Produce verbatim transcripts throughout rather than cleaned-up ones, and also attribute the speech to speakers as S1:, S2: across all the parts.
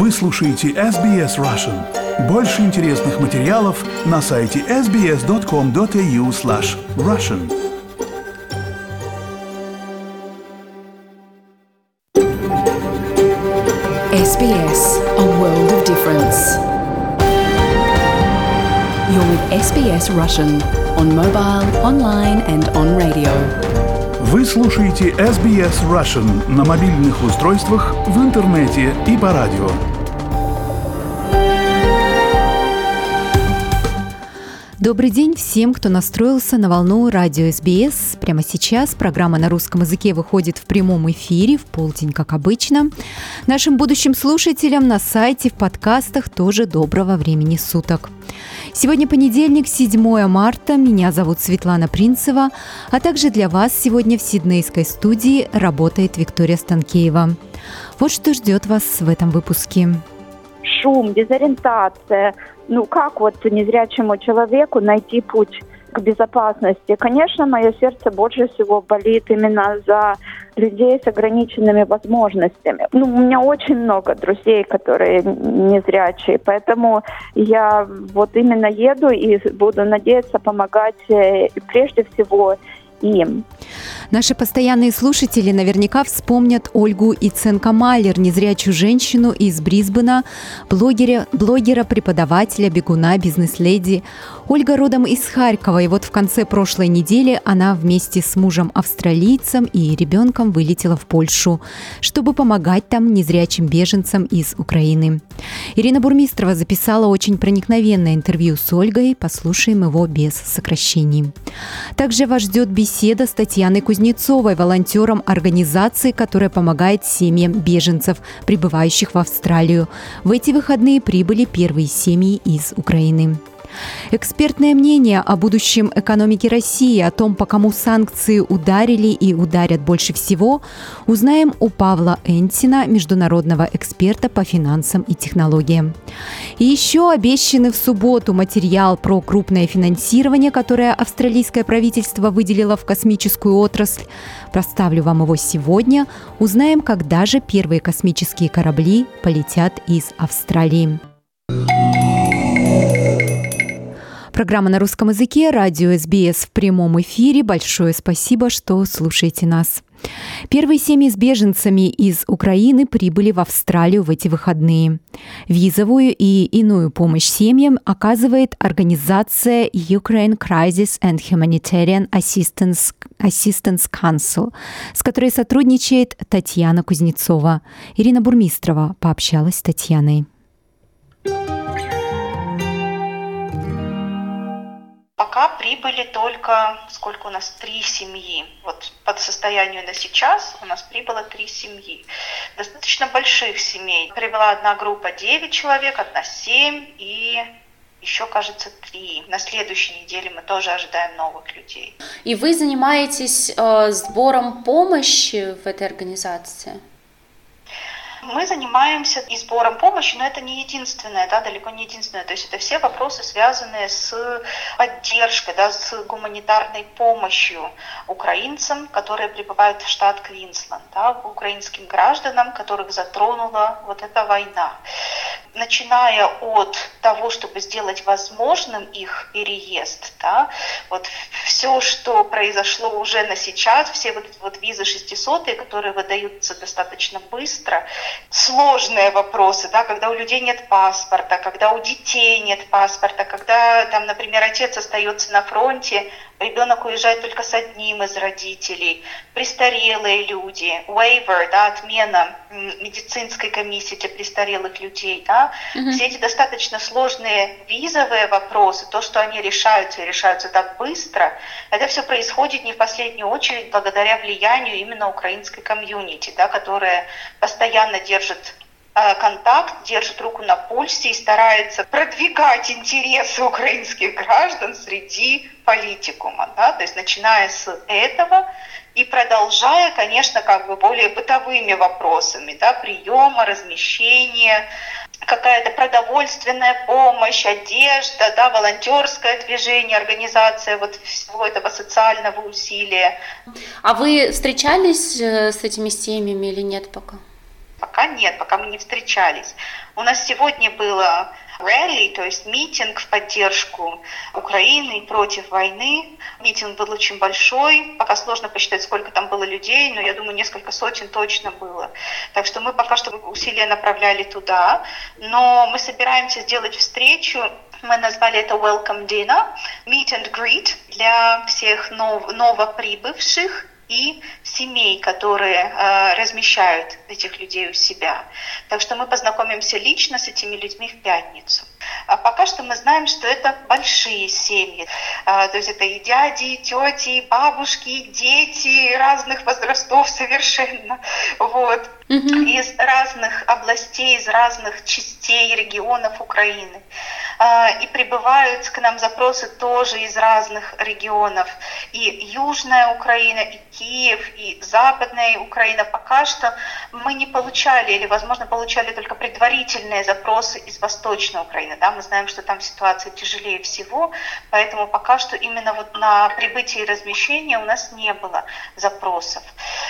S1: Вы слушаете эс би эс Russian. Больше интересных материалов на сайте эс би эс точка ком точка эй ю слэш Russian.
S2: эс би эс, a world of difference. You're with эс би эс Russian on mobile, online and on radio.
S1: Вы слушаете эс би эс Russian на мобильных устройствах, в интернете и по радио.
S3: Добрый день всем, кто настроился на волну радио эс би эс. Прямо сейчас программа на русском языке выходит в прямом эфире в полдень, как обычно. Нашим будущим слушателям на сайте, в подкастах тоже доброго времени суток. Сегодня понедельник, седьмое марта. Меня зовут Светлана Принцева, а также для вас сегодня в сиднейской студии работает Виктория Станкеева. Вот что ждет вас в этом выпуске.
S4: Шум, дезориентация. Ну, как вот незрячему человеку найти путь к безопасности? Конечно, мое сердце больше всего болит именно за людей с ограниченными возможностями. Ну, у меня очень много друзей, которые незрячие, поэтому я вот именно еду и буду надеяться помогать прежде всего им.
S3: Наши постоянные слушатели наверняка вспомнят Ольгу Иценко-Малер, незрячую женщину из Брисбена, блогера, блогера, преподавателя, бегуна, бизнес-леди. Ольга родом из Харькова, и вот в конце прошлой недели она вместе с мужем-австралийцем и ребенком вылетела в Польшу, чтобы помогать там незрячим беженцам из Украины. Ирина Бурмистрова записала очень проникновенное интервью с Ольгой, послушаем его без сокращений. Также вас ждет беседа с Татьяной Кузнецовой, волонтером организации, которая помогает семьям беженцев, прибывающих в Австралию. В эти выходные прибыли первые семьи из Украины. Экспертное мнение о будущем экономики России, о том, по кому санкции ударили и ударят больше всего, узнаем у Павла Энтина, международного эксперта по финансам и технологиям. И еще обещанный в субботу материал про крупное финансирование, которое австралийское правительство выделило в космическую отрасль. Представлю вам его сегодня. Узнаем, когда же первые космические корабли полетят из Австралии. Программа на русском языке, радио эс би эс в прямом эфире. Большое спасибо, что слушаете нас. Первые семьи с беженцами из Украины прибыли в Австралию в эти выходные. Визовую и иную помощь семьям оказывает организация Ukraine Crisis and Humanitarian Assistance, Assistance Council, с которой сотрудничает Татьяна Кузнецова. Ирина Бурмистрова пообщалась с Татьяной.
S5: Пока прибыли только, сколько у нас, три семьи. Вот по состоянию на сейчас у нас прибыло три семьи. Достаточно больших семей. Прибыла одна группа девять человек, одна семь и еще, кажется, три. На следующей неделе мы тоже ожидаем новых людей.
S6: И вы занимаетесь э, сбором помощи в этой организации?
S5: Мы занимаемся и сбором помощи, но это не единственное, да, далеко не единственное. То есть это все вопросы, связанные с поддержкой, да, с гуманитарной помощью украинцам, которые прибывают в штат Квинсленд, да, украинским гражданам, которых затронула вот эта война. Начиная от того, чтобы сделать возможным их переезд, да, вот все, что произошло уже на сейчас, все вот, вот визы шестисотые, которые выдаются достаточно быстро, сложные вопросы, да, когда у людей нет паспорта, когда у детей нет паспорта, когда, там, например, отец остается на фронте, ребенок уезжает только с одним из родителей, престарелые люди, waiver, да, отмена медицинской комиссии для престарелых людей, да, mm-hmm. все эти достаточно сложные визовые вопросы, то, что они решаются и решаются так быстро, это все происходит не в последнюю очередь благодаря влиянию именно украинской комьюнити, да, которая постоянно держит контакт, держит руку на пульсе и старается продвигать интересы украинских граждан среди политикума, да, то есть начиная с этого и продолжая, конечно, как бы более бытовыми вопросами, да, приема, размещения, какая-то продовольственная помощь, одежда, да, волонтерское движение, организация вот всего этого социального усилия.
S6: А вы встречались с этими семьями или нет пока?
S5: Пока нет, пока мы не встречались. У нас сегодня было ралли, то есть митинг в поддержку Украины против войны. Митинг был очень большой, пока сложно посчитать, сколько там было людей, но я думаю, несколько сотен точно было. Так что мы пока что усилия направляли туда, но мы собираемся сделать встречу. Мы назвали это Welcome Dinner, Meet and Greet для всех нов- новоприбывших и семей, которые э, размещают этих людей у себя. Так что мы познакомимся лично с этими людьми в пятницу. А пока что мы знаем, что это большие семьи. А, то есть это и дяди, и тети, и бабушки, и дети разных возрастов совершенно. Вот. Mm-hmm. Из разных областей, из разных частей регионов Украины. А, и прибывают к нам запросы тоже из разных регионов. И Южная Украина, и Киев, и Западная Украина. Пока что мы не получали, или, возможно, получали только предварительные запросы из Восточной Украины. Да? Мы знаем, что там ситуация тяжелее всего, поэтому пока что именно вот на прибытие и размещение у нас не было запросов.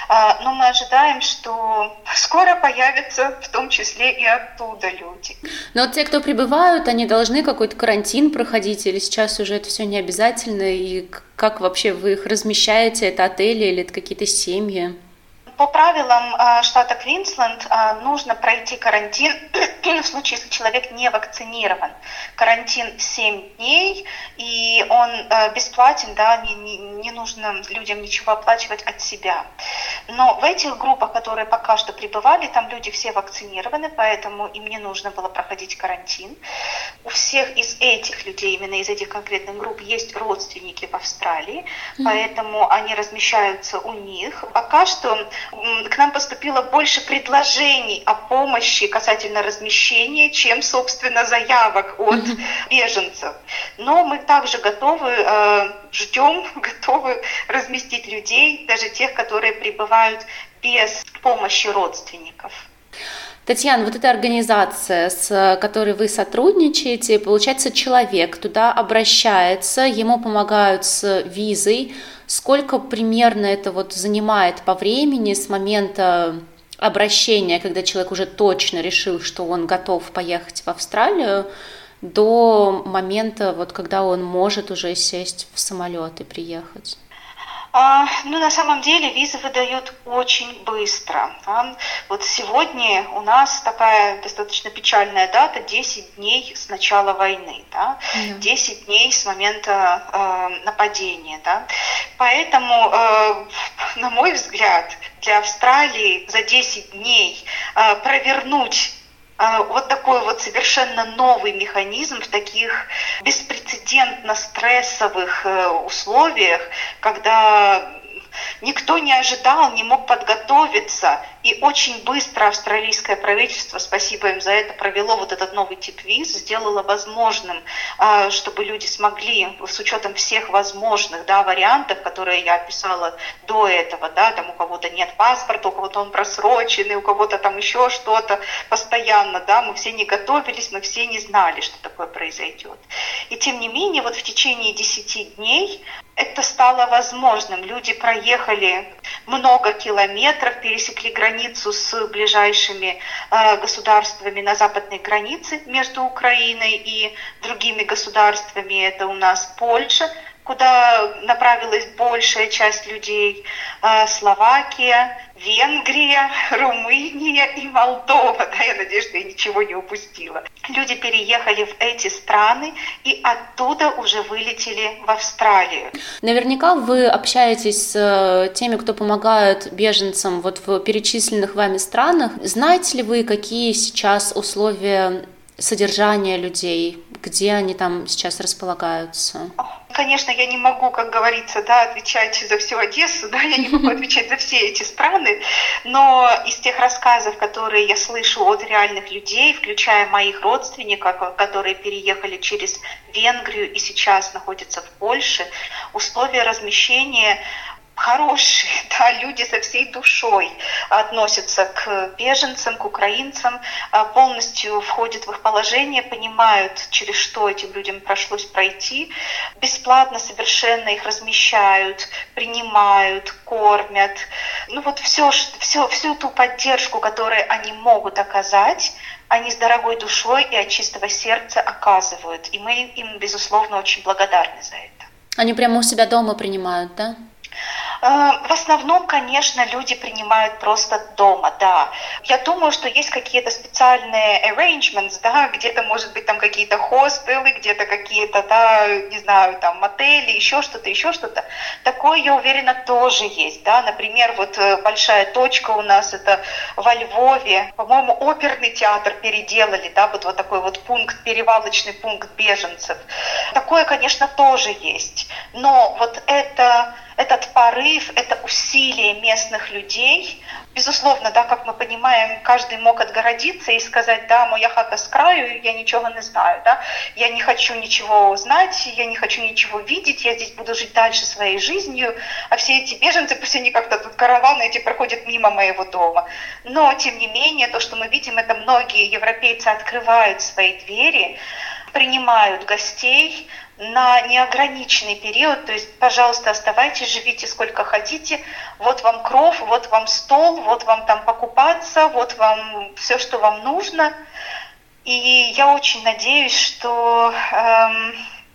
S5: Но мы ожидаем, что скоро появятся в том числе и оттуда люди.
S6: Но вот те, кто прибывают, они должны какой-то карантин проходить, или сейчас уже это все не обязательно, и как вообще вы их размещаете, это отели или это какие-то семьи?
S5: По правилам штата Квинсленд нужно пройти карантин в случае, если человек не вакцинирован. Карантин семь дней, и он бесплатен, да, не, не, не нужно людям ничего оплачивать от себя. Но в этих группах, которые пока что пребывали, там люди все вакцинированы, поэтому им не нужно было проходить карантин. У всех из этих людей, именно из этих конкретных групп, есть родственники в Австралии, mm-hmm. поэтому они размещаются у них. Пока что к нам поступило больше предложений о помощи касательно размещения, чем, собственно, заявок от mm-hmm. беженцев. Но мы также готовы, э, ждем, готовы разместить людей, даже тех, которые прибывают без помощи родственников.
S6: Татьяна, вот эта организация, с которой вы сотрудничаете, получается, человек туда обращается, ему помогают с визой. Сколько примерно это вот занимает по времени с момента обращения, когда человек уже точно решил, что он готов поехать в Австралию, до момента, вот, когда он может уже сесть в самолет и приехать?
S5: А, ну, на самом деле визы выдают очень быстро. Да? Вот сегодня у нас такая достаточно печальная дата, десять дней с начала войны, да? Mm-hmm. десять дней с момента э, нападения. Да? Поэтому, э, на мой взгляд, для Австралии за десять дней э, провернуть вот такой вот совершенно новый механизм в таких беспрецедентно стрессовых условиях, когда никто не ожидал, не мог подготовиться. И очень быстро австралийское правительство, спасибо им за это, провело вот этот новый тип виз, сделало возможным, чтобы люди смогли, с учетом всех возможных, да, вариантов, которые я описала до этого, да, там у кого-то нет паспорта, у кого-то он просроченный, у кого-то там еще что-то постоянно, да, мы все не готовились, мы все не знали, что такое произойдет. И тем не менее, вот в течение десяти дней это стало возможным. Люди проехали много километров, пересекли границу с ближайшими э, государствами на западной границе между Украиной и другими государствами. Это у нас Польша, куда направилась большая часть людей, э, Словакия, Венгрия, Румыния и Молдова. Да, я надеюсь, что я ничего не упустила. Люди переехали в эти страны и оттуда уже вылетели в Австралию.
S6: Наверняка вы общаетесь с теми, кто помогает беженцам вот в перечисленных вами странах. Знаете ли вы, какие сейчас условия содержания людей, где они там сейчас располагаются?
S5: Конечно, я не могу, как говорится, да, отвечать за всю Одессу, да, я не могу отвечать за все эти страны, но из тех рассказов, которые я слышу от реальных людей, включая моих родственников, которые переехали через Венгрию и сейчас находятся в Польше, условия размещения хорошие, да, люди со всей душой относятся к беженцам, к украинцам, полностью входят в их положение, понимают, через что этим людям пришлось пройти, бесплатно совершенно их размещают, принимают, кормят. Ну вот все, все, всю ту поддержку, которую они могут оказать, они с дорогой душой и от чистого сердца оказывают. И мы им, безусловно, очень благодарны за это.
S6: Они прямо у себя дома принимают, да?
S5: В основном, конечно, люди принимают просто дома, да. Я думаю, что есть какие-то специальные arrangements, да, где-то, может быть, там какие-то хостелы, где-то какие-то, да, не знаю, там, мотели, еще что-то, еще что-то. Такое, я уверена, тоже есть, да. Например, вот большая точка у нас, это во Львове, по-моему, оперный театр переделали, да, вот, вот такой вот пункт, перевалочный пункт беженцев. Такое, конечно, тоже есть. Но вот это... Этот порыв, это усилие местных людей. Безусловно, да, как мы понимаем, каждый мог отгородиться и сказать, да, моя хата с краю, я ничего не знаю, да, я не хочу ничего знать, я не хочу ничего видеть, я здесь буду жить дальше своей жизнью, а все эти беженцы, пусть они как-то тут караваны эти проходят мимо моего дома. Но, тем не менее, то, что мы видим, это многие европейцы открывают свои двери, принимают гостей на неограниченный период, то есть, пожалуйста, оставайтесь, живите сколько хотите, вот вам кров, вот вам стол, вот вам там покупаться, вот вам все, что вам нужно. И я очень надеюсь, что, эм,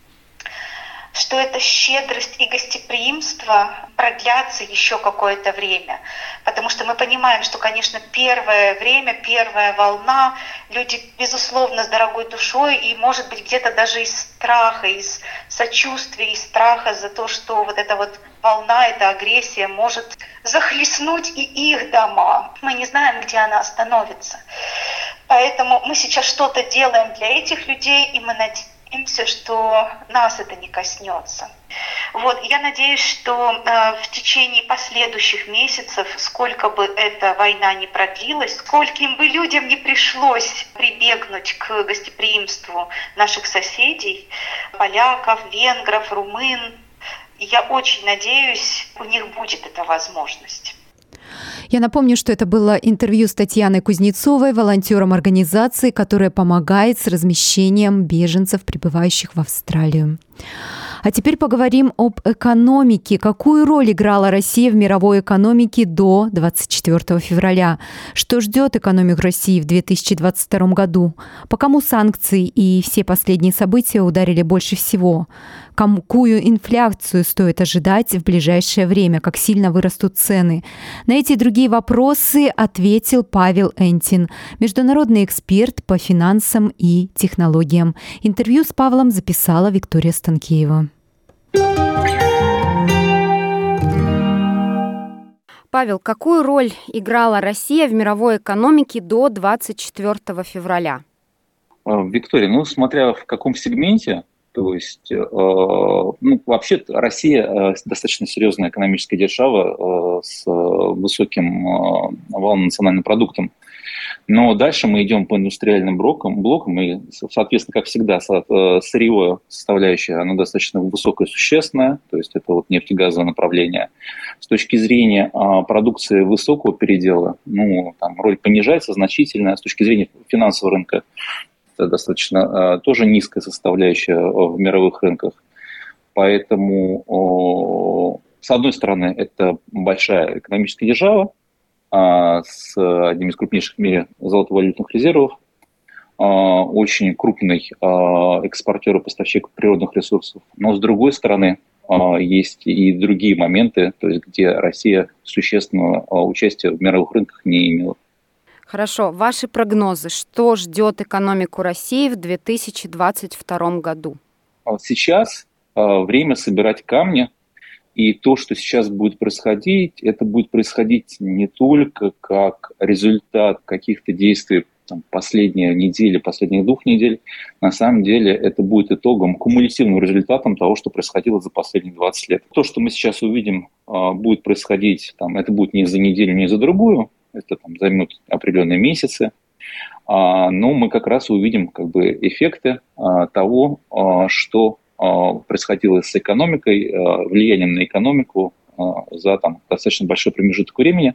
S5: что эта щедрость и гостеприимство продлятся еще какое-то время. Потому что мы понимаем, что, конечно, первое время, первая волна, люди, безусловно, с дорогой душой и, может быть, где-то даже из страха, из сочувствия, из страха за то, что вот эта вот волна, эта агрессия может захлестнуть и их дома. Мы не знаем, где она остановится. Поэтому мы сейчас что-то делаем для этих людей, и мы надеемся, что нас это не коснется. Вот, я надеюсь, что э, в течение последующих месяцев, сколько бы эта война ни продлилась, скольким бы людям не пришлось прибегнуть к гостеприимству наших соседей, поляков, венгров, румын, я очень надеюсь, у них будет эта возможность.
S3: Я напомню, что это было интервью с Татьяной Кузнецовой, волонтером организации, которая помогает с размещением беженцев, прибывающих в Австралию. А теперь поговорим об экономике. Какую роль играла Россия в мировой экономике до двадцать четвёртого февраля? Что ждет экономику России в две тысячи двадцать втором году? По кому санкции и все последние события ударили больше всего? Какую инфляцию стоит ожидать в ближайшее время? Как сильно вырастут цены? На эти и другие вопросы ответил Павел Энтин, международный эксперт по финансам и технологиям. Интервью с Павлом записала Виктория Станкеева.
S7: Павел, какую роль играла Россия в мировой экономике до двадцать четвёртого февраля?
S8: Виктория, ну, смотря в каком сегменте, то есть, э, ну, вообще Россия э, достаточно серьезная экономическая держава э, с э, высоким э, валовым национальным продуктом. Но дальше мы идем по индустриальным блокам, блокам и, соответственно, как всегда, сырьевая составляющая, она достаточно высокая и существенная, то есть это вот нефтегазовое направление. С точки зрения а, продукции высокого передела, ну, там роль понижается значительно, с точки зрения финансового рынка это достаточно а, тоже низкая составляющая в мировых рынках. Поэтому, о, с одной стороны, это большая экономическая держава, с одним из крупнейших в мире золотовалютных резервов, очень крупный экспортер и поставщик природных ресурсов. Но с другой стороны, есть и другие моменты, то есть где Россия существенного участия в мировых рынках не имела.
S7: Хорошо. Ваши прогнозы. Что ждет экономику России в две тысячи двадцать втором году?
S8: Сейчас время собирать камни. И то, что сейчас будет происходить, это будет происходить не только как результат каких-то действий там, последней недели, последних двух недель. На самом деле это будет итогом, кумулятивным результатом того, что происходило за последние двадцать лет. То, что мы сейчас увидим, будет происходить, там, это будет не за неделю, не за другую, это там, займет определенные месяцы. Но мы как раз увидим как бы, эффекты того, что происходило с экономикой, влиянием на экономику за там, достаточно большой промежуток времени.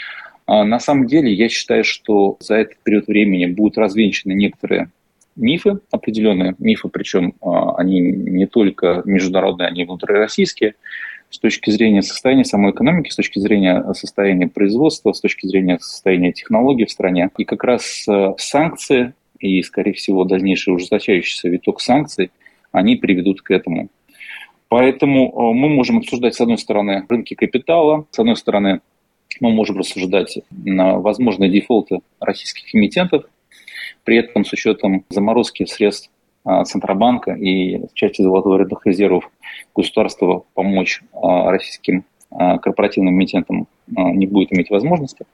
S8: На самом деле, я считаю, что за этот период времени будут развенчаны некоторые мифы, определенные мифы, причем они не только международные, они внутрироссийские, с точки зрения состояния самой экономики, с точки зрения состояния производства, с точки зрения состояния технологий в стране. И как раз санкции и, скорее всего, дальнейший ужесточающийся виток санкций, они приведут к этому. Поэтому мы можем обсуждать, с одной стороны, рынки капитала, с одной стороны, мы можем рассуждать на возможные дефолты российских эмитентов, при этом с учетом заморозки средств Центробанка и части золотовалютных резервов государства помочь российским корпоративным эмитентам не будет иметь возможности.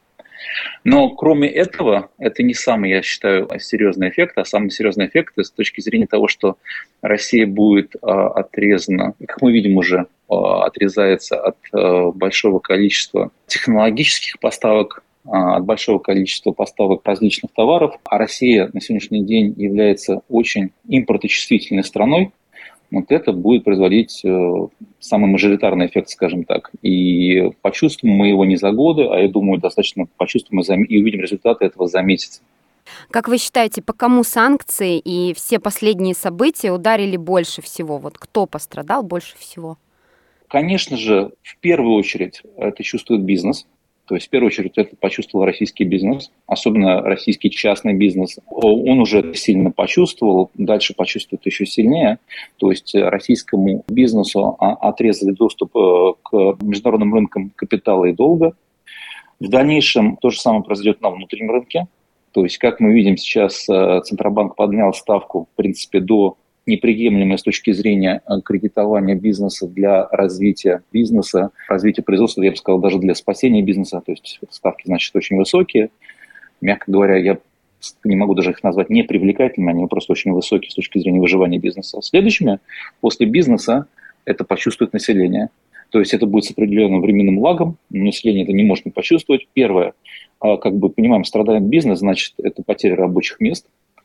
S8: Но кроме этого, это не самый, я считаю, серьезный эффект, а самый серьезный эффект с точки зрения того, что Россия будет отрезана, как мы видим уже, отрезается от большого количества технологических поставок, от большого количества поставок различных товаров, а Россия на сегодняшний день является очень импорточувствительной страной, вот это будет производить самый мажоритарный эффект, скажем так. И почувствуем мы его не за годы, а я думаю, достаточно почувствуем и увидим результаты этого за месяц.
S7: Как вы считаете, по кому санкции и все последние события ударили больше всего? Вот кто пострадал больше всего?
S8: Конечно же, в первую очередь это чувствует бизнес. То есть, в первую очередь, это почувствовал российский бизнес, особенно российский частный бизнес. Он уже это сильно почувствовал, дальше почувствует еще сильнее. То есть, российскому бизнесу отрезали доступ к международным рынкам капитала и долга. В дальнейшем то же самое произойдет на внутреннем рынке. То есть, как мы видим, сейчас Центробанк поднял ставку, в принципе, до неприемлемой с точки зрения кредитования бизнеса для развития бизнеса, развития производства, я бы сказал, даже для спасения бизнеса. То есть ставки, значит, очень высокие. Мягко говоря, я не могу даже их назвать непривлекательными, они просто очень высокие с точки зрения выживания бизнеса. Следующими, после бизнеса, это почувствует население. То есть это будет с определенным временным лагом, но население это не может не почувствовать. Первое, как бы понимаем, страдает бизнес, значит, это потеря рабочих мест.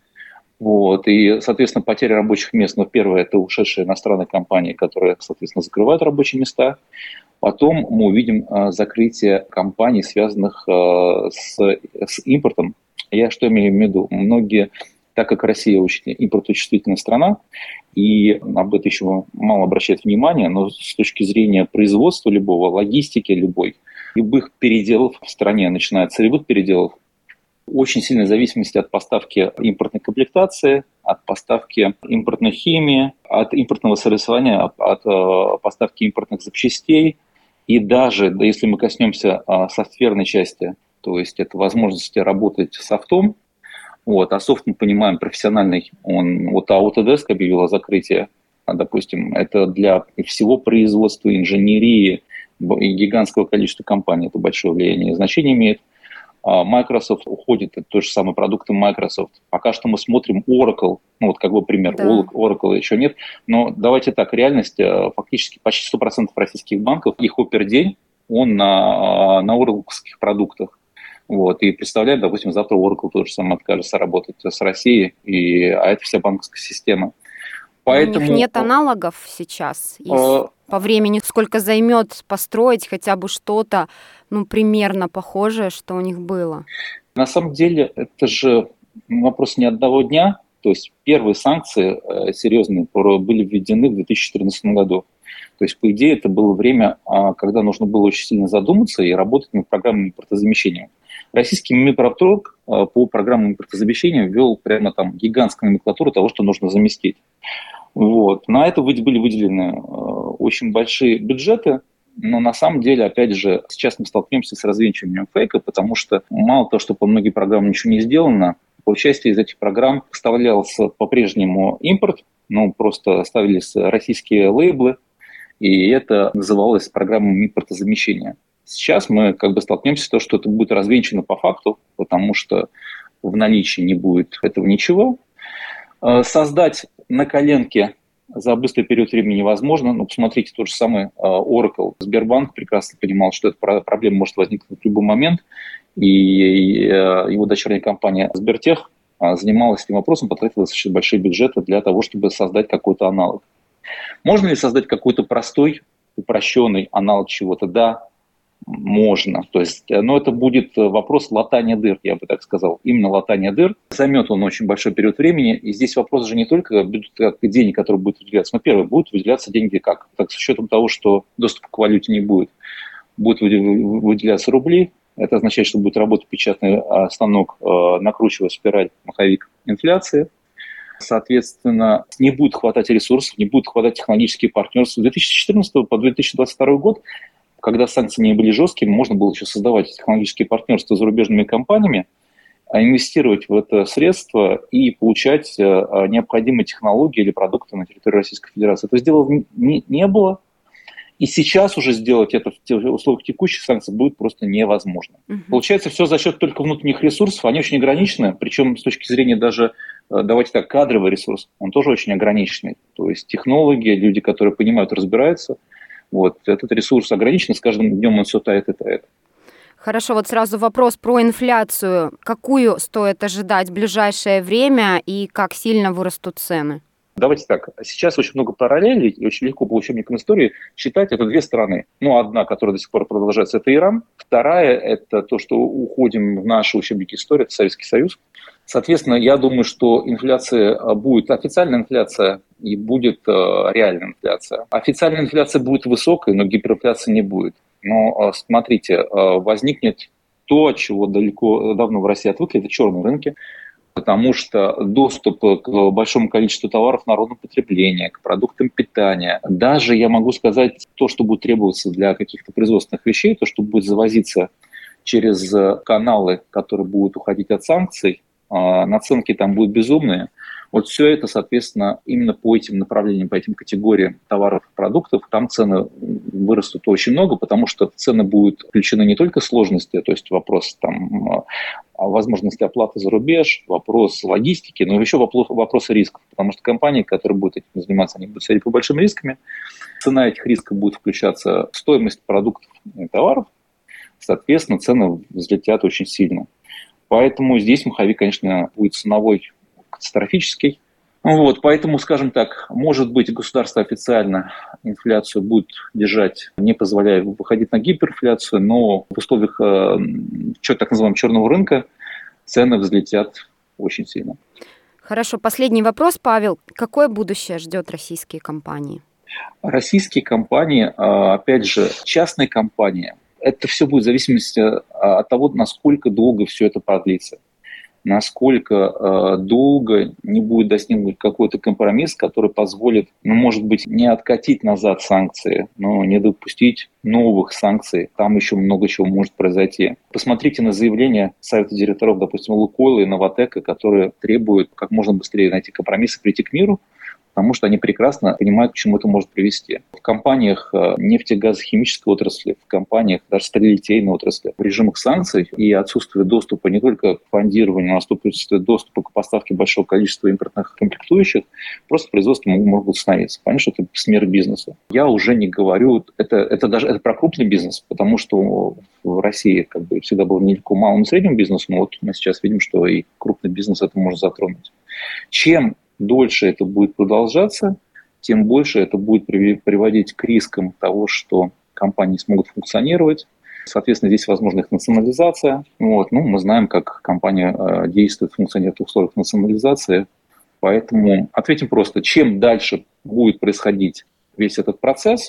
S8: Вот, и, соответственно, потеря рабочих мест, но первое, это ушедшие иностранные компании, которые, соответственно, закрывают рабочие места. Потом мы увидим а, закрытие компаний, связанных а, с, с импортом. Я что имею в виду? Многие, так как Россия очень импорточувствительная страна, и об этом еще мало обращают внимание, но с точки зрения производства любого, логистики любой, любых переделов в стране, начиная от целевых переделов, очень сильная зависимость от поставки импортной комплектации, от поставки импортной химии, от импортного сервисования, от, от э, поставки импортных запчастей. И даже, да, если мы коснемся э, софтверной части, то есть это возможности работать с софтом, вот, а софт мы понимаем профессиональный, он, вот Autodesk объявила закрытие, допустим, это для всего производства, инженерии и гигантского количества компаний, это большое влияние и значение имеет. Microsoft уходит, это то же самое продукты Microsoft. Пока что мы смотрим Oracle, ну вот как бы пример, да. Oracle еще нет, но давайте так, реальность, фактически почти сто процентов российских банков, их опердень, он на, на Oracle-ских продуктах. Вот, и представляет, допустим, завтра Oracle тоже самое откажется работать с Россией, и, а это вся банковская система.
S7: Поэтому... У них нет аналогов сейчас. И а... по времени сколько займет построить хотя бы что-то, ну, примерно похожее, что у них было?
S8: На самом деле, это же вопрос не одного дня. То есть первые санкции э, серьезные были введены в две тысячи четырнадцатом году. То есть, по идее, это было время, э, когда нужно было очень сильно задуматься и работать над программой импортозамещения. Российский Минпромторг э, по программам импортозамещения ввел прямо там гигантскую номенклатуру того, что нужно заместить. Вот. На это были выделены э, очень большие бюджеты, но на самом деле, опять же, сейчас мы столкнемся с развенчиванием фейка, потому что мало того, что по многим программам ничего не сделано, по части из этих программ поставлялся по-прежнему импорт, ну, просто ставились российские лейблы, и это называлось программой импортозамещения. Сейчас мы как бы столкнемся с тем, что это будет развенчано по факту, потому что в наличии не будет этого ничего. Создать на коленке за быстрый период времени невозможно. Ну, посмотрите, тот же самый Oracle. Сбербанк прекрасно понимал, что эта проблема может возникнуть в любой момент. И его дочерняя компания Сбертех занималась этим вопросом, потратила достаточно большие бюджеты для того, чтобы создать какой-то аналог. Можно ли создать какой-то простой упрощенный аналог чего-то, да, можно. То есть, но это будет вопрос латания дыр, я бы так сказал. Именно латание дыр. Займет он очень большой период времени. И здесь вопрос же не только денег, которые будут выделяться. Но первое, будут выделяться деньги как? Так, с учетом того, что доступа к валюте не будет. Будут выделяться рубли. Это означает, что будет работать печатный станок, накручивая спираль, маховик инфляции. Соответственно, не будет хватать ресурсов, не будет хватать технологических партнерств. С две тысячи четырнадцатого по две тысячи двадцать второй год, когда санкции не были жесткими, можно было еще создавать технологические партнерства с зарубежными компаниями, инвестировать в это средство и получать необходимые технологии или продукты на территории Российской Федерации. Это сделано не, не было. И сейчас уже сделать это в условиях текущих санкций будет просто невозможно. Uh-huh. Получается, все за счет только внутренних ресурсов, они очень ограничены, причем с точки зрения даже, давайте так, кадровый ресурс, он тоже очень ограниченный. То есть технологи, люди, которые понимают, разбираются, вот, этот ресурс ограничен, с каждым днем он все тает и тает.
S7: Хорошо, вот сразу вопрос про инфляцию. Какую стоит ожидать в ближайшее время и как сильно вырастут цены?
S8: Давайте так, сейчас очень много параллелей, и очень легко по учебникам истории считать это две страны. Ну, одна, которая до сих пор продолжается, это Иран. Вторая, это то, что уходим в наши учебники истории, это Советский Союз. Соответственно, я думаю, что инфляция будет, официальная инфляция и будет э, реальная инфляция. Официальная инфляция будет высокой, но гиперинфляции не будет. Но э, смотрите, э, возникнет то, от чего далеко, давно в России отвыкли, это черные рынки. Потому что доступ к большому количеству товаров народного потребления, к продуктам питания, даже, я могу сказать, то, что будет требоваться для каких-то производственных вещей, то, что будет завозиться через каналы, которые будут уходить от санкций, наценки там будут безумные. Вот все это, соответственно, именно по этим направлениям, по этим категориям товаров и продуктов, там цены вырастут очень много, потому что в цены будут включены не только сложности, то есть вопрос там, возможности оплаты за рубеж, вопрос логистики, но еще вопрос, вопросы рисков, потому что компании, которые будут этим заниматься, они будут сидеть по большим рисками. Цена этих рисков будет включаться в стоимость продуктов и товаров, соответственно, цены взлетят очень сильно. Поэтому здесь маховик, конечно, будет ценовой катастрофический. Вот, поэтому, скажем так, может быть, государство официально инфляцию будет держать, не позволяя выходить на гиперинфляцию, но в условиях э, так называемого черного рынка цены взлетят очень сильно.
S7: Хорошо, последний вопрос, Павел. Какое будущее ждет российские компании?
S8: Российские компании, опять же, частные компании, это все будет в зависимости от того, насколько долго все это продлится. Насколько э, долго не будет достигнут какой-то компромисс, который позволит, ну, может быть, не откатить назад санкции, но не допустить новых санкций. Там еще много чего может произойти. Посмотрите на заявления Совета директоров, допустим, Лукойла и Новатэка, которые требуют как можно быстрее найти компромисс и прийти к миру, потому что они прекрасно понимают, к чему это может привести. В компаниях нефтегазохимической отрасли, в компаниях даже сталелитейной отрасли, в режимах санкций и отсутствие доступа не только к фондированию, но отсутствие доступа к поставке большого количества импортных комплектующих, просто производство могут остановиться. Понятно, что это смерть бизнеса. Я уже не говорю, это, это даже это про крупный бизнес, потому что в России как бы всегда было нелегко малому и среднему бизнесу, но вот мы сейчас видим, что и крупный бизнес это может затронуть. Чем дольше это будет продолжаться, тем больше это будет приводить к рискам того, что компании смогут функционировать. Соответственно, здесь возможна их национализация. Вот. Ну, мы знаем, как компания э, действует, функционирует в условиях национализации. Поэтому ответим просто, чем дальше будет происходить весь этот процесс,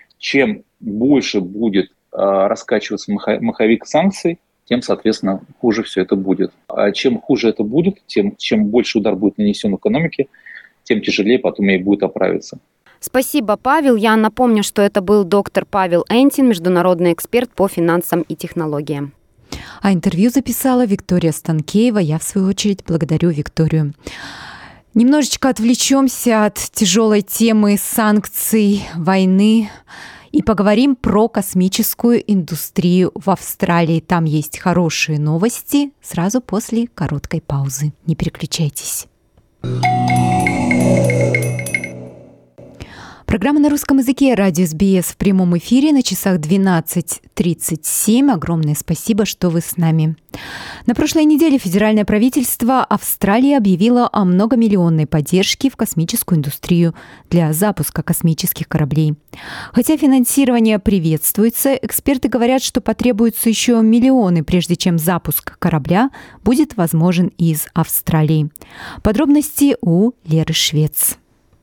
S8: чем больше будет э, раскачиваться маховик санкций, тем, соответственно, хуже все это будет. А чем хуже это будет, тем чем больше удар будет нанесен экономике, тем тяжелее потом ей будет оправиться.
S7: Спасибо, Павел. Я напомню, что это был доктор Павел Энтин, международный эксперт по финансам и технологиям.
S3: А интервью записала Виктория Станкеева. Я, в свою очередь, благодарю Викторию. Немножечко отвлечемся от тяжелой темы санкций, войны и поговорим про космическую индустрию в Австралии. Там есть хорошие новости сразу после короткой паузы. Не переключайтесь. Программа на русском языке «Радио эс би эс» в прямом эфире на часах двенадцать тридцать семь. Огромное спасибо, что вы с нами. На прошлой неделе федеральное правительство Австралии объявило о многомиллионной поддержке в космическую индустрию для запуска космических кораблей. Хотя финансирование приветствуется, эксперты говорят, что потребуются еще миллионы, прежде чем запуск корабля будет возможен из Австралии. Подробности у Леры Швец.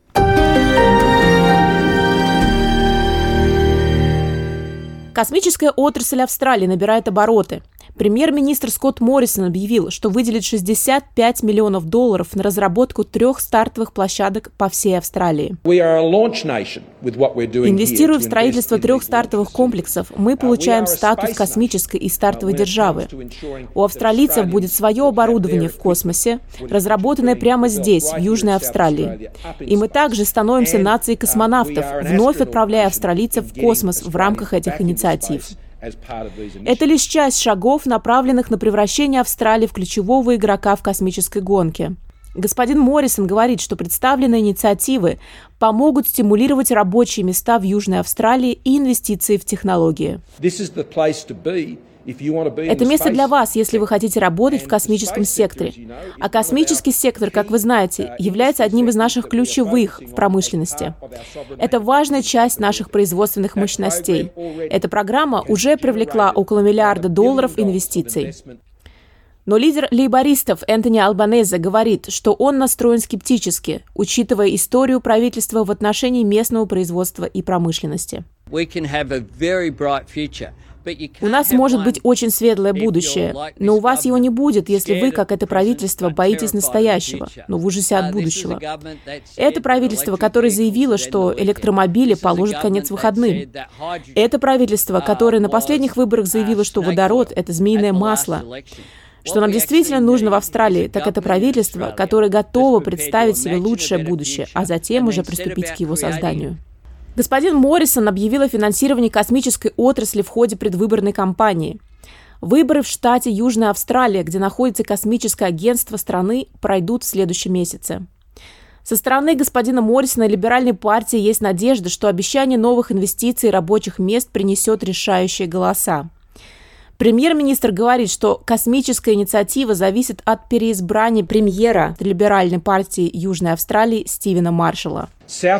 S9: Космическая отрасль Австралии набирает обороты. Премьер-министр Скотт Моррисон объявил, что выделит шестьдесят пять миллионов долларов на разработку трех стартовых площадок по всей Австралии. Инвестируя в строительство трех стартовых комплексов, мы получаем статус космической и стартовой державы. У австралийцев будет свое оборудование в космосе, разработанное прямо здесь, в Южной Австралии. И мы также становимся нацией космонавтов, вновь отправляя австралийцев в космос в рамках этих инициатив. Это лишь часть шагов, направленных на превращение Австралии в ключевого игрока в космической гонке. Господин Моррисон говорит, что представленные инициативы помогут стимулировать рабочие места в Южной Австралии и инвестиции в технологии. Это место для вас, если вы хотите работать в космическом секторе. А космический сектор, как вы знаете, является одним из наших ключевых в промышленности. Это важная часть наших производственных мощностей. Эта программа уже привлекла около миллиарда долларов инвестиций. Но лидер лейбористов Энтони Албанезе говорит, что он настроен скептически, учитывая историю правительства в отношении местного производства и промышленности. У нас может быть очень светлое будущее, но у вас его не будет, если вы, как это правительство, боитесь настоящего, но в ужасе от будущего. Это правительство, которое заявило, что электромобили положат конец выходным. Это правительство, которое на последних выборах заявило, что водород – это змеиное масло. Что нам действительно нужно в Австралии, так это правительство, которое готово представить себе лучшее будущее, а затем уже приступить к его созданию. Господин Моррисон объявил о финансировании космической отрасли в ходе предвыборной кампании. Выборы в штате Южная Австралия, где находится космическое агентство страны, пройдут в следующем месяце. Со стороны господина Моррисона и либеральной партии есть надежда, что обещание новых инвестиций и рабочих мест принесет решающие голоса. Премьер-министр говорит, что космическая инициатива зависит от переизбрания премьера либеральной партии Южной Австралии Стивена Маршалла.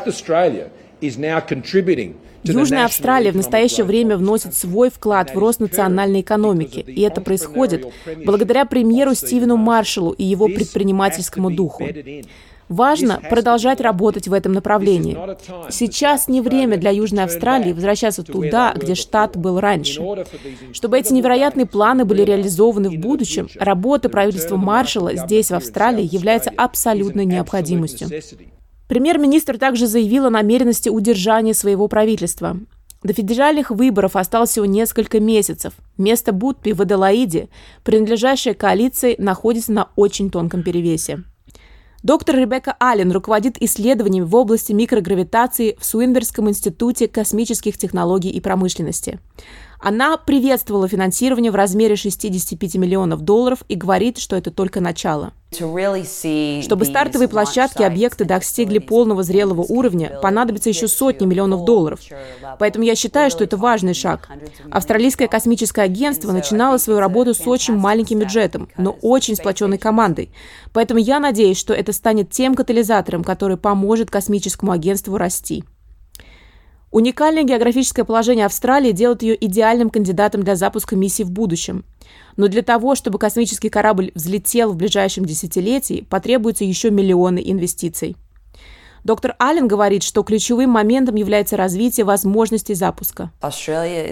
S9: Южная Австралия в настоящее время вносит свой вклад в рост национальной экономики, и это происходит благодаря премьеру Стивену Маршаллу и его предпринимательскому духу. Важно продолжать работать в этом направлении. Сейчас не время для Южной Австралии возвращаться туда, где штат был раньше. Чтобы эти невероятные планы были реализованы в будущем, работа правительства Маршалла здесь, в Австралии, является абсолютной необходимостью. Премьер-министр также заявил о намеренности удержания своего правительства. До федеральных выборов осталось всего несколько месяцев. Место Будпи в Аделаиде, принадлежащее коалиции, находится на очень тонком перевесе. Доктор Ребекка Аллен руководит исследованиями в области микрогравитации в Суинбергском институте космических технологий и промышленности. Она приветствовала финансирование в размере шестьдесят пять миллионов долларов и говорит, что это только начало. Чтобы стартовые площадки и объекты достигли полного зрелого уровня, понадобится еще сотни миллионов долларов. Поэтому я считаю, что это важный шаг. Австралийское космическое агентство начинало свою работу с очень маленьким бюджетом, но очень сплоченной командой. Поэтому я надеюсь, что это станет тем катализатором, который поможет космическому агентству расти. Уникальное географическое положение Австралии делает ее идеальным кандидатом для запуска миссий в будущем. Но для того, чтобы космический корабль взлетел в ближайшем десятилетии, потребуется еще миллионы инвестиций. Доктор Аллен говорит, что ключевым моментом является развитие возможностей запуска. Австралия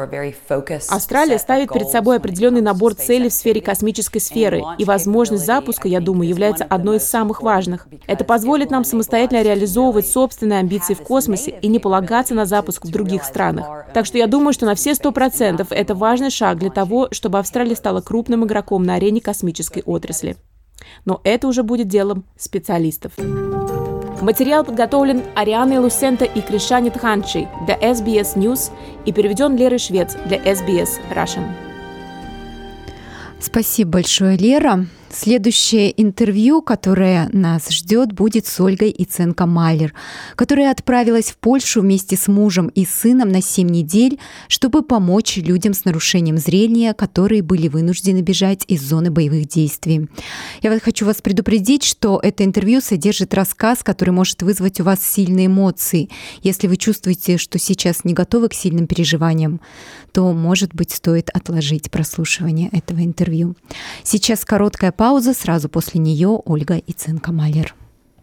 S9: ставит перед собой определенный набор целей в сфере космической сферы, и возможность запуска, я думаю, является одной из самых важных. Это позволит нам самостоятельно реализовывать собственные амбиции в космосе и не полагаться на запуск в других странах. Так что я думаю, что на все сто процентов это важный шаг для того, чтобы Австралия стала крупным игроком на арене космической отрасли. Но это уже будет делом специалистов. Материал подготовлен Арианой Лусенто и Кришани Тханчи для эс би эс News и переведен Лерой Швец для эс би эс Russian.
S3: Спасибо большое, Лера. Следующее интервью, которое нас ждет, будет с Ольгой Иценко-Малер, которая отправилась в Польшу вместе с мужем и сыном на семь недель, чтобы помочь людям с нарушением зрения, которые были вынуждены бежать из зоны боевых действий. Я вот хочу вас предупредить, что это интервью содержит рассказ, который может вызвать у вас сильные эмоции. Если вы чувствуете, что сейчас не готовы к сильным переживаниям, то, может быть, стоит отложить прослушивание этого интервью. Сейчас короткая пауза, сразу после нее Ольга Иценко-Малер.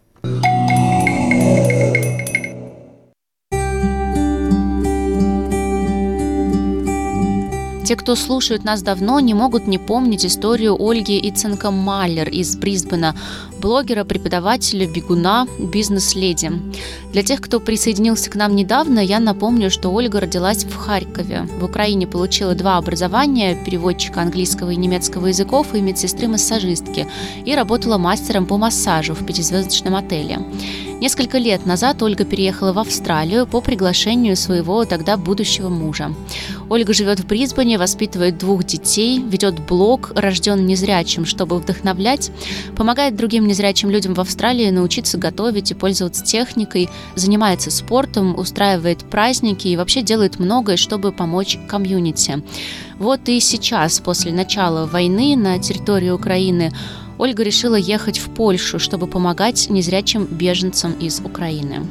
S6: Те, кто слушают нас давно, не могут не помнить историю Ольги Иценко-Малер из Брисбена, блогера, преподавателя, бегуна, бизнес-леди. Для тех, кто присоединился к нам недавно, я напомню, что Ольга родилась в Харькове. В Украине получила два образования – переводчика английского и немецкого языков и медсестры-массажистки, и работала мастером по массажу в пятизвездочном отеле. Несколько лет назад Ольга переехала в Австралию по приглашению своего тогда будущего мужа. Ольга живет в Брисбене, воспитывает двух детей, ведет блог «Рожден незрячим», чтобы вдохновлять, помогает другим незрячим людям в Австралии научиться готовить и пользоваться техникой, занимается спортом, устраивает праздники и вообще делает многое, чтобы помочь комьюнити. Вот и сейчас, после начала войны на территории Украины, Ольга решила ехать в Польшу, чтобы помогать незрячим беженцам из Украины.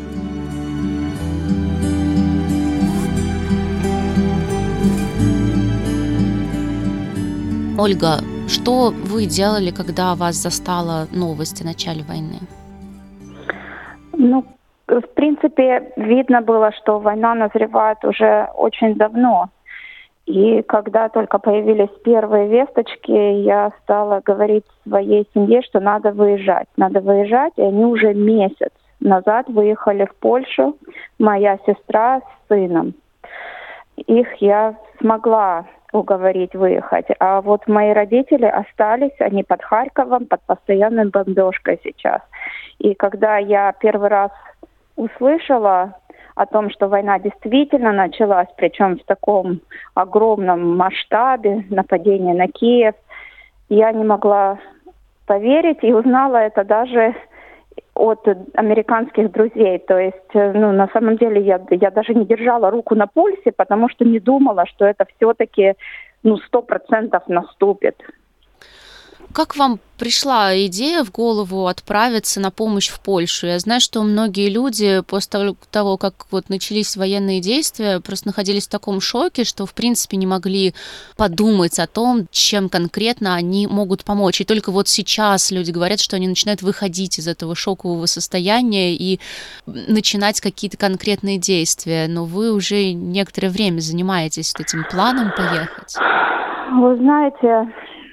S6: Ольга, что вы делали, когда вас застала новость о начале войны?
S4: Ну, в принципе, видно было, что война назревает уже очень давно. И когда только появились первые весточки, я стала говорить своей семье, что надо выезжать. Надо выезжать, и они уже месяц назад выехали в Польшу, моя сестра с сыном. Их я смогла уговорить выехать. А вот мои родители остались, они под Харьковом, под постоянной бомбежкой сейчас. И когда я первый раз услышала о том, что война действительно началась, причем в таком огромном масштабе, нападение на Киев, я не могла поверить и узнала это даже от американских друзей. То есть, ну, на самом деле я, я даже не держала руку на пульсе, потому что не думала, что это все-таки, ну, сто процентов наступит.
S6: Как вам пришла идея в голову отправиться на помощь в Польшу? Я знаю, что многие люди после того, как вот начались военные действия, просто находились в таком шоке, что в принципе не могли подумать о том, чем конкретно они могут помочь. И только вот сейчас люди говорят, что они начинают выходить из этого шокового состояния и начинать какие-то конкретные действия. Но вы уже некоторое время занимаетесь этим планом поехать.
S4: Вы знаете,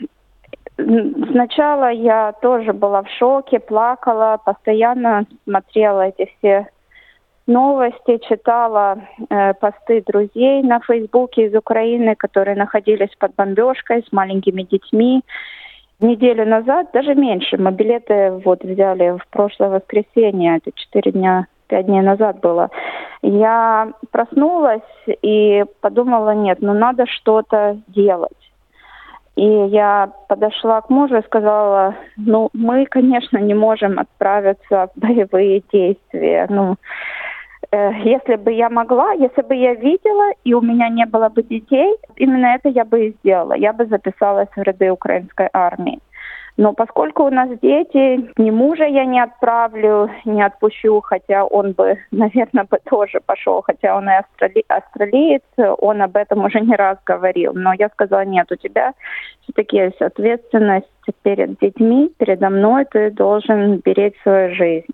S4: сначала я тоже была в шоке, плакала, постоянно смотрела эти все новости, читала э, посты друзей на Фейсбуке из Украины, которые находились под бомбежкой с маленькими детьми. Неделю назад, даже меньше, мы билеты вот взяли в прошлое воскресенье, это четыре дня, пять дней назад было. Я проснулась и подумала, нет, ну надо что-то делать. И я подошла к мужу и сказала, ну, мы, конечно, не можем отправиться в боевые действия. Ну, э, если бы я могла, если бы я видела, и у меня не было бы детей, именно это я бы и сделала. Я бы записалась в ряды украинской армии. Но поскольку у нас дети, ни мужа я не отправлю, не отпущу, хотя он бы, наверное, бы тоже пошел, хотя он и австрали... австралиец, он об этом уже не раз говорил. Но я сказала, нет, у тебя все-таки есть ответственность перед детьми, передо мной, ты должен беречь свою жизнь.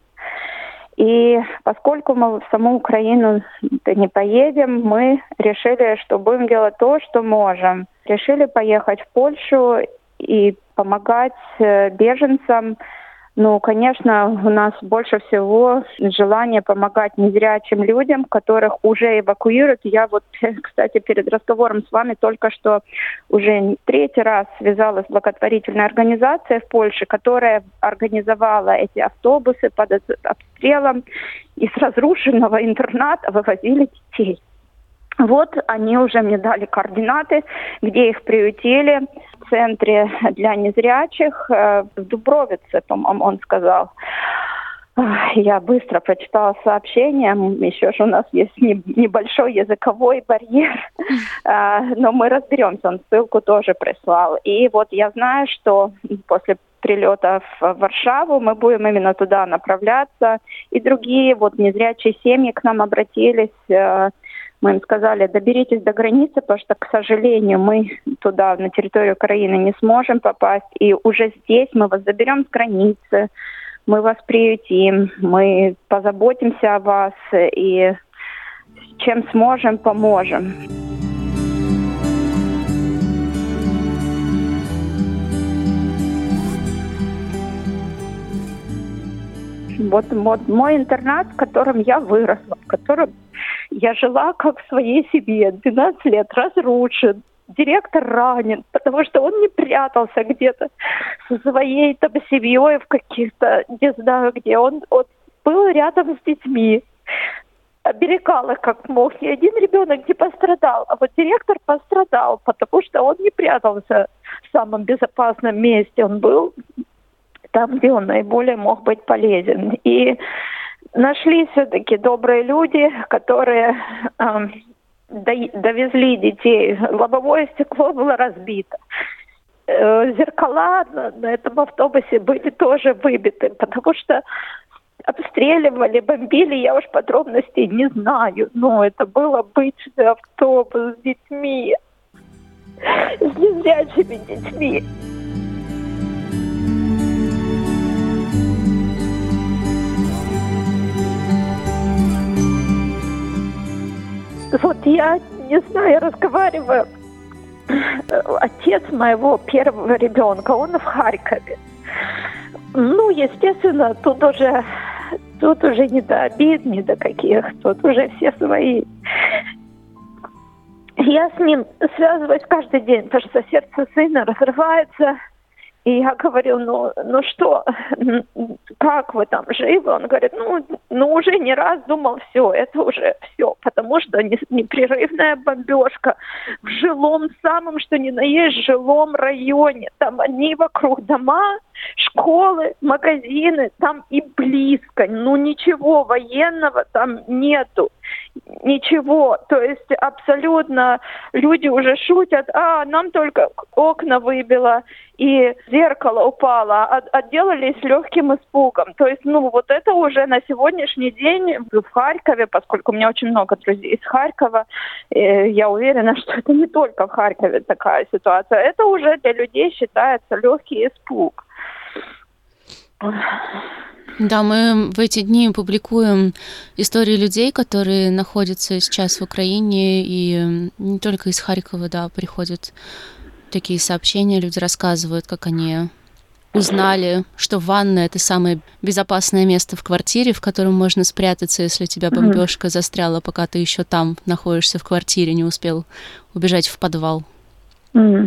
S4: И поскольку мы в саму Украину не поедем, мы решили, что будем делать то, что можем. Решили поехать в Польшу и помогать беженцам. Ну, конечно, у нас больше всего желание помогать незрячим людям, которых уже эвакуируют. Я вот, кстати, перед разговором с вами только что уже третий раз связалась с благотворительной организацией в Польше, которая организовала эти автобусы под обстрелом, и с разрушенного интерната вывозили детей. Вот они уже мне дали координаты, где их приютили. В центре для незрячих в Дубровице, по-моему, он сказал. Я быстро прочитала сообщение. Еще же у нас есть небольшой языковой барьер. Но мы разберемся. Он ссылку тоже прислал. И вот я знаю, что после прилета в Варшаву мы будем именно туда направляться. И другие вот незрячие семьи к нам обратились. Мы им сказали, доберитесь до границы, потому что, к сожалению, мы туда, на территорию Украины, не сможем попасть. И уже здесь мы вас заберем с границы. Мы вас приютим, мы позаботимся о вас и чем сможем, поможем. Вот, вот мой интернат, в котором я выросла, в котором я жила как в своей семье, двенадцать лет, разрушен. Директор ранен, потому что он не прятался где-то со своей там семьей в каких-то, не знаю где. Он, он был рядом с детьми, оберегал их как мог. Ни один ребенок не пострадал, а вот директор пострадал, потому что он не прятался в самом безопасном месте. Он был там, где он наиболее мог быть полезен. И нашли все-таки добрые люди, которые... Эм, довезли детей. Лобовое стекло было разбито. Зеркала на, на этом автобусе были тоже выбиты, потому что обстреливали, бомбили, я уж подробностей не знаю, но это был обычный автобус с детьми, с незрячими детьми. Вот я, не знаю, я разговариваю. Отец моего первого ребенка, он в Харькове. Ну, естественно, тут уже, тут уже не до обид, не до каких, тут уже все свои. Я с ним связываюсь каждый день, потому что сердце сына разрывается. И я говорю, ну, ну что, как вы там, живы? Он говорит, ну, ну уже не раз думал, все, это уже все, потому что непрерывная бомбежка в жилом, самом что ни на есть жилом районе. Там они вокруг дома, школы, магазины, там и близко, ну ничего военного там нету. Ничего, то есть абсолютно люди уже шутят, а нам только окна выбило и зеркало упало, а отделались легким испугом. То есть, ну, вот это уже на сегодняшний день в Харькове, поскольку у меня очень много друзей из Харькова, я уверена, что это не только в Харькове такая ситуация, это уже для людей считается легкий испуг.
S6: Да, мы в эти дни публикуем истории людей, которые находятся сейчас в Украине, и не только из Харькова, да, приходят такие сообщения, люди рассказывают, как они узнали, что ванна — это самое безопасное место в квартире, в котором можно спрятаться, если тебя бомбежка застряла, пока ты еще там находишься в квартире, не успел убежать в подвал.
S4: Mm.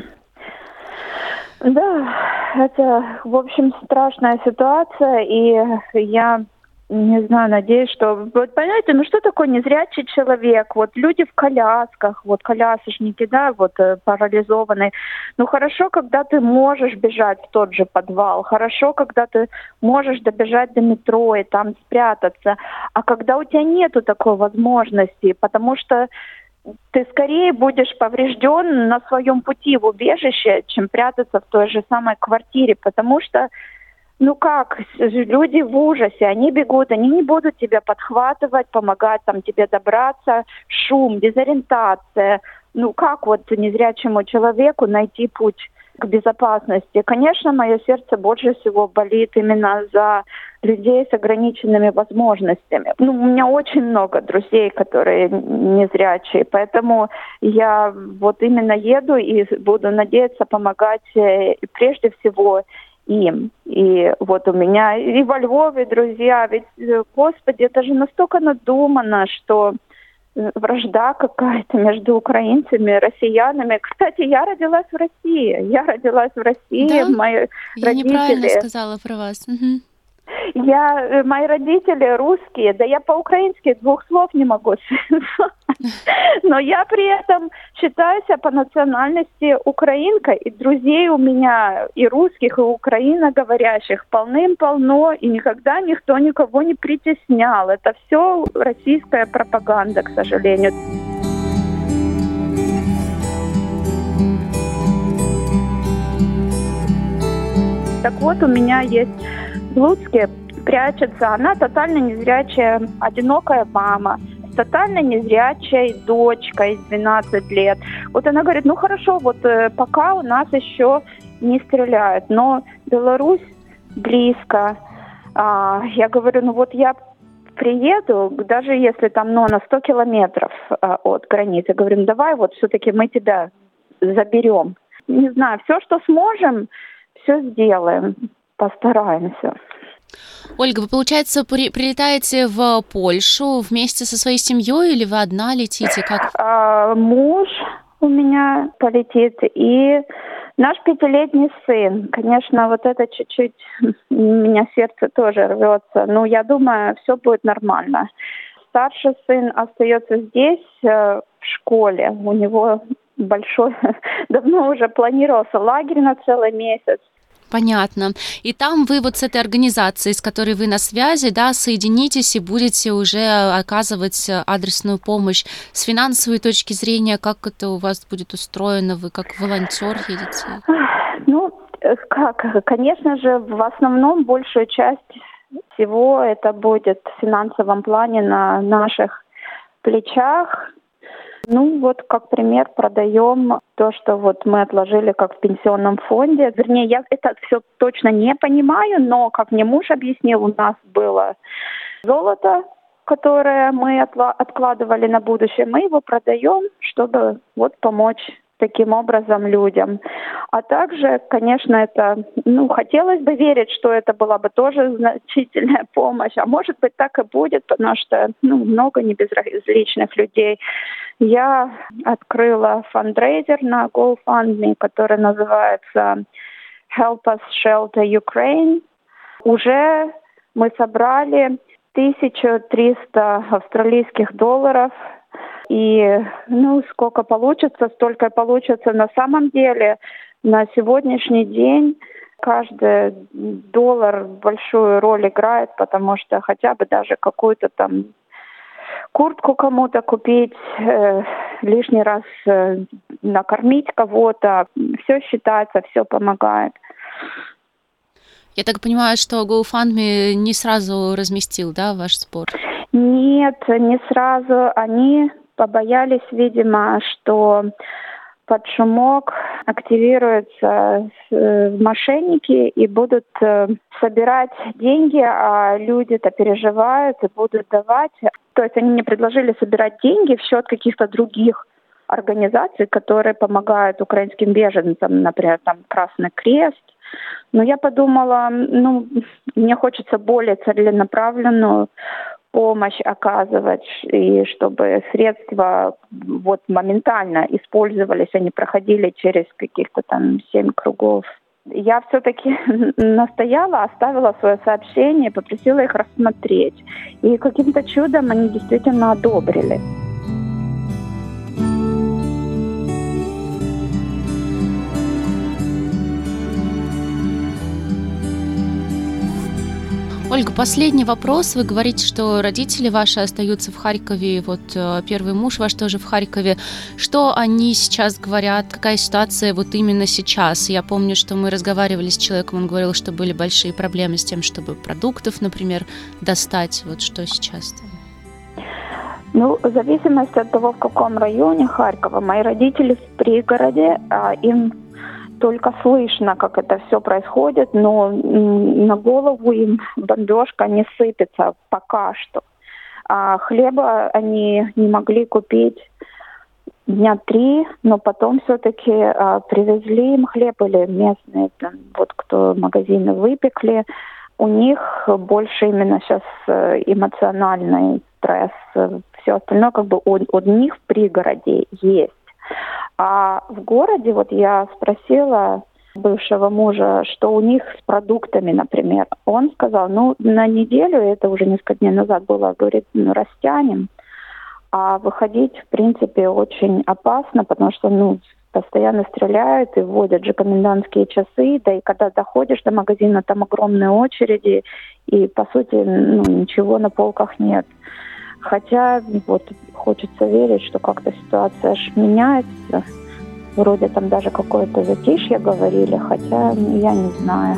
S4: Да, это, в общем, страшная ситуация, и я не знаю, надеюсь, что... Вот понимаете, ну что такое незрячий человек? Вот люди в колясках, вот колясочники, да, вот парализованные. Ну хорошо, когда ты можешь бежать в тот же подвал, хорошо, когда ты можешь добежать до метро и там спрятаться, а когда у тебя нету такой возможности, потому что ты скорее будешь поврежден на своем пути в убежище, чем прятаться в той же самой квартире, потому что, ну как, люди в ужасе, они бегут, они не будут тебя подхватывать, помогать там тебе добраться, шум, дезориентация. Ну как вот незрячему человеку найти путь к безопасности? Конечно, мое сердце больше всего болит именно за людей с ограниченными возможностями. Ну, у меня очень много друзей, которые незрячие, поэтому я вот именно еду и буду надеяться помогать прежде всего им. И вот у меня и во Львове друзья, ведь, Господи, это же настолько надумано, что вражда какая-то между украинцами и россиянами. Кстати, я родилась в России. Я родилась в России.
S6: Да?
S4: Мои
S6: я
S4: родители...
S6: неправильно сказала про вас. Угу.
S4: Я, мои родители русские, да я по-украински двух слов не могу Но я при этом считаю себя по национальности украинкой, и друзей у меня и русских, и украиноговорящих полным-полно, и никогда никто никого не притеснял. Это все российская пропаганда, к сожалению. Так вот, у меня есть в Луцке, прячется, она тотально незрячая, одинокая мама, с тотально незрячей дочкой двенадцать лет. Вот она говорит, ну хорошо, вот э, пока у нас еще не стреляют, но Беларусь близко. А, я говорю, ну вот я приеду, даже если там, ну, на сто километров а, от границы, говорю, ну давай вот все-таки мы тебя заберем. Не знаю, все, что сможем, все сделаем, постараемся.
S6: Ольга, вы, получается, при, прилетаете в Польшу вместе со своей семьей или вы одна летите? Как?
S4: А, муж у меня полетит и наш пятилетний сын. Конечно, вот это чуть-чуть у меня сердце тоже рвется. Но я думаю, все будет нормально. Старший сын остается здесь, в школе. У него большой, давно уже планировался лагерь на целый месяц.
S6: Понятно. И там вы вот с этой организацией, с которой вы на связи, да, соединитесь и будете уже оказывать адресную помощь. С финансовой точки зрения, как это у вас будет устроено? Вы как волонтер едете?
S4: Ну, как? Конечно же, в основном большую часть всего это будет в финансовом плане на наших плечах. Ну, вот как пример продаем то, что вот мы отложили как в пенсионном фонде. Вернее, я это все точно не понимаю, но, как мне муж объяснил, у нас было золото, которое мы откладывали на будущее. Мы его продаем, чтобы вот помочь таким образом людям. А также, конечно, это, ну, хотелось бы верить, что это была бы тоже значительная помощь. А может быть, так и будет, потому что, ну, много небезразличных людей. Я открыла фандрейзер на GoFundMe, который называется Help Us Shelter Ukraine. Уже мы собрали тысячу триста австралийских долларов. И, ну, сколько получится, столько и получится. На самом деле, на сегодняшний день каждый доллар большую роль играет, потому что хотя бы даже какую-то там куртку кому-то купить, э, лишний раз э, накормить кого-то, все считается, все помогает.
S6: Я так понимаю, что GoFundMe не сразу разместил, да, ваш сбор?
S4: Нет, не сразу. Они побоялись, видимо, что под шумок активируются мошенники и будут собирать деньги, а люди-то переживают и будут давать. То есть они мне предложили собирать деньги в счет каких-то других организаций, которые помогают украинским беженцам, например, там Красный Крест. Но я подумала, ну, мне хочется более целенаправленную помощь оказывать, и чтобы средства вот моментально использовались, они проходили через каких-то там семь кругов. Я все-таки настояла, оставила свое сообщение, попросила их рассмотреть. И каким-то чудом они действительно одобрили.
S6: Ольга, последний вопрос. Вы говорите, что родители ваши остаются в Харькове, вот первый муж ваш тоже в Харькове. Что они сейчас говорят? Какая ситуация вот именно сейчас? Я помню, что мы разговаривали с человеком, он говорил, что были большие проблемы с тем, чтобы продуктов, например, достать. Вот что сейчас там?
S4: Ну, в зависимости от того, в каком районе Харькова. Мои родители в пригороде, а им только слышно, как это все происходит, но на голову им бомбежка не сыпется пока что. А хлеба они не могли купить дня три, но потом все-таки а, привезли им хлеб, или местные, там, вот кто магазины выпекли. У них больше именно сейчас эмоциональный стресс. Все остальное как бы у, у них в пригороде есть. А в городе, вот я спросила бывшего мужа, что у них с продуктами, например. Он сказал, ну, на неделю, это уже несколько дней назад было, говорит, ну, растянем. А выходить, в принципе, очень опасно, потому что, ну, постоянно стреляют и вводят же комендантские часы, да и когда доходишь до магазина, там огромные очереди, и, по сути, ну, ничего на полках нет. Хотя, вот, хочется верить, что как-то ситуация аж меняется. Вроде там даже какое-то затишье говорили, хотя я не знаю.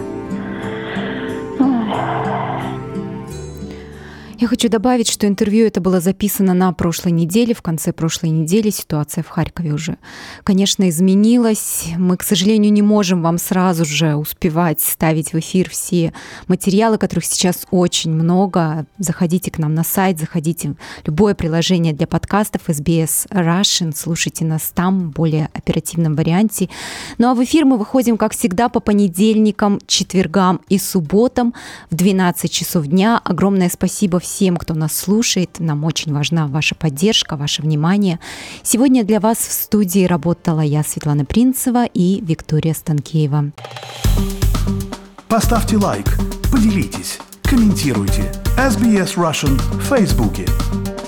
S3: Я хочу добавить, что интервью это было записано на прошлой неделе, в конце прошлой недели. Ситуация в Харькове уже, конечно, изменилась. Мы, к сожалению, не можем вам сразу же успевать ставить в эфир все материалы, которых сейчас очень много. Заходите к нам на сайт, заходите в любое приложение для подкастов эс би эс Russian, слушайте нас там в более оперативном варианте. Ну а в эфир мы выходим, как всегда, по понедельникам, четвергам и субботам в двенадцать часов дня. Огромное спасибо всем, кто нас слушает. Нам очень важна ваша поддержка, ваше внимание. Сегодня для вас в студии работала я, Светлана Принцева, и Виктория Станкеева.
S1: Поставьте лайк, поделитесь, комментируйте. эс би эс Russian в Фейсбуке.